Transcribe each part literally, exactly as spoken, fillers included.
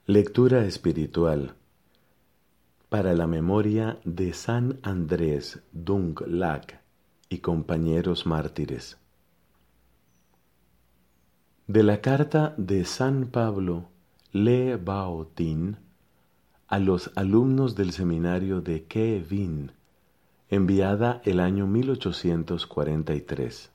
Lectura espiritual para la memoria de San Andrés Dung Lac y compañeros mártires. De la carta de San Pablo Le Bao Tin a los alumnos del seminario de Ke Vinh, enviada el año mil ochocientos cuarenta y tres.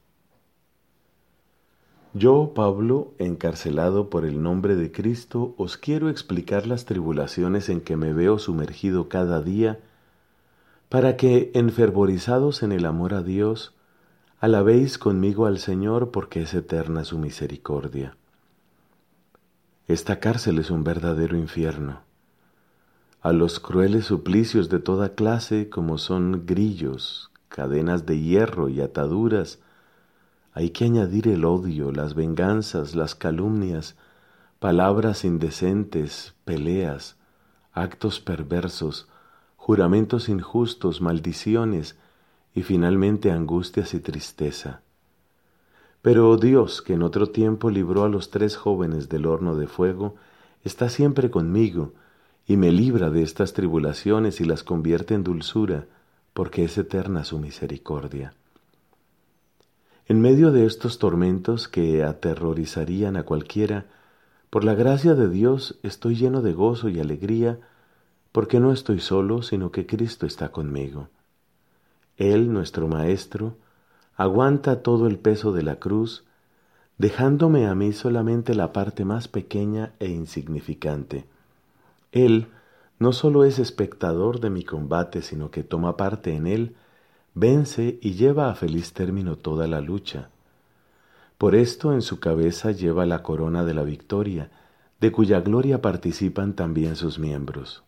Yo, Pablo, encarcelado por el nombre de Cristo, os quiero explicar las tribulaciones en que me veo sumergido cada día, para que, enfervorizados en el amor a Dios, alabéis conmigo al Señor, porque es eterna su misericordia. Esta cárcel es un verdadero infierno. A los crueles suplicios de toda clase, como son grillos, cadenas de hierro y ataduras, hay que añadir el odio, las venganzas, las calumnias, palabras indecentes, peleas, actos perversos, juramentos injustos, maldiciones y finalmente angustias y tristeza. Pero Dios, que en otro tiempo libró a los tres jóvenes del horno de fuego, está siempre conmigo y me libra de estas tribulaciones y las convierte en dulzura, porque es eterna su misericordia. En medio de estos tormentos que aterrorizarían a cualquiera, por la gracia de Dios estoy lleno de gozo y alegría, porque no estoy solo, sino que Cristo está conmigo. Él, nuestro Maestro, aguanta todo el peso de la cruz, dejándome a mí solamente la parte más pequeña e insignificante. Él no solo es espectador de mi combate, sino que toma parte en él, vence y lleva a feliz término toda la lucha. Por esto en su cabeza lleva la corona de la victoria, de cuya gloria participan también sus miembros.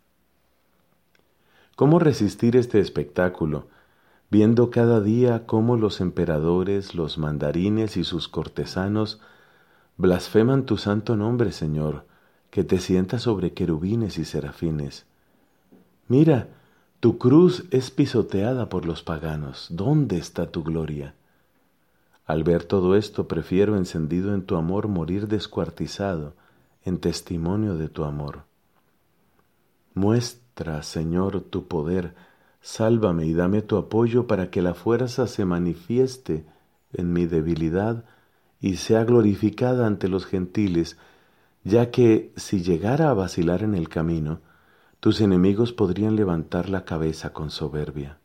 ¿Cómo resistir este espectáculo, viendo cada día cómo los emperadores, los mandarines y sus cortesanos blasfeman tu santo nombre, Señor, que te sientas sobre querubines y serafines? Mira, tu cruz es pisoteada por los paganos. ¿Dónde está tu gloria? Al ver todo esto, prefiero, encendido en tu amor, morir descuartizado en testimonio de tu amor. Muestra, Señor, tu poder, sálvame y dame tu apoyo para que la fuerza se manifieste en mi debilidad y sea glorificada ante los gentiles, ya que si llegara a vacilar en el camino, tus enemigos podrían levantar la cabeza con soberbia.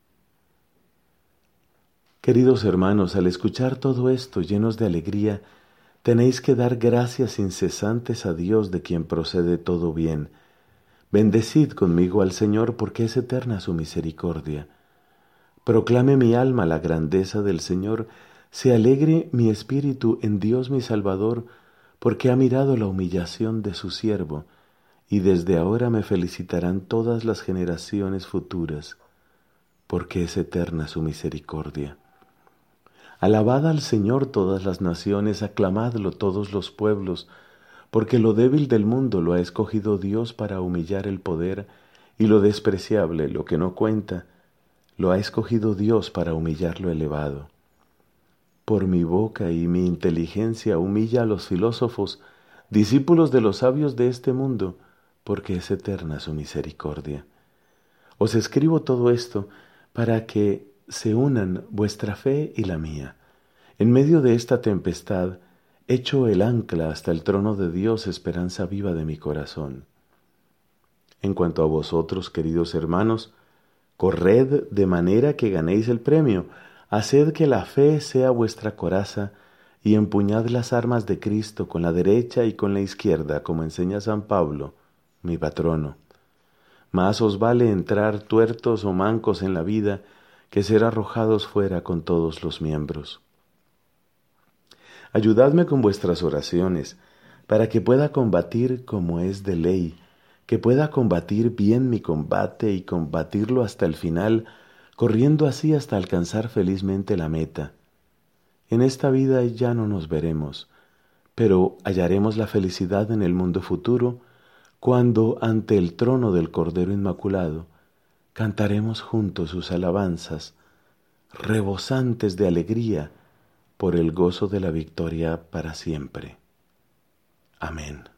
Queridos hermanos, al escuchar todo esto llenos de alegría, tenéis que dar gracias incesantes a Dios, de quien procede todo bien. Bendecid conmigo al Señor, porque es eterna su misericordia. Proclame mi alma la grandeza del Señor, se alegre mi espíritu en Dios mi Salvador, porque ha mirado la humillación de su siervo, y desde ahora me felicitarán todas las generaciones futuras, porque es eterna su misericordia. Alabad al Señor todas las naciones, aclamadlo todos los pueblos, porque lo débil del mundo lo ha escogido Dios para humillar el poder, y lo despreciable, lo que no cuenta, lo ha escogido Dios para humillar lo elevado. Por mi boca y mi inteligencia humilla a los filósofos, discípulos de los sabios de este mundo, porque es eterna su misericordia. Os escribo todo esto para que se unan vuestra fe y la mía. En medio de esta tempestad, echo el ancla hasta el trono de Dios, esperanza viva de mi corazón. En cuanto a vosotros, queridos hermanos, corred de manera que ganéis el premio, haced que la fe sea vuestra coraza, y empuñad las armas de Cristo con la derecha y con la izquierda, como enseña San Pablo, mi patrono. Más os vale entrar tuertos o mancos en la vida que ser arrojados fuera con todos los miembros. Ayudadme con vuestras oraciones, para que pueda combatir como es de ley, que pueda combatir bien mi combate y combatirlo hasta el final, corriendo así hasta alcanzar felizmente la meta. En esta vida ya no nos veremos, pero hallaremos la felicidad en el mundo futuro, cuando ante el trono del Cordero Inmaculado cantaremos juntos sus alabanzas, rebosantes de alegría por el gozo de la victoria para siempre. Amén.